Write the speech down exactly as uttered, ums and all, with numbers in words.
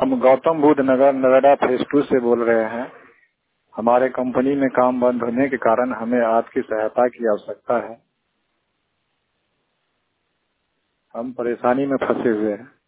हम Gautam Buddh Nagar Noida phase two से बोल रहे हैं। हमारे कंपनी में काम बंद होने के कारण हमें आपकी सहायता की आवश्यकता है। हम परेशानी में फंसे हुए हैं।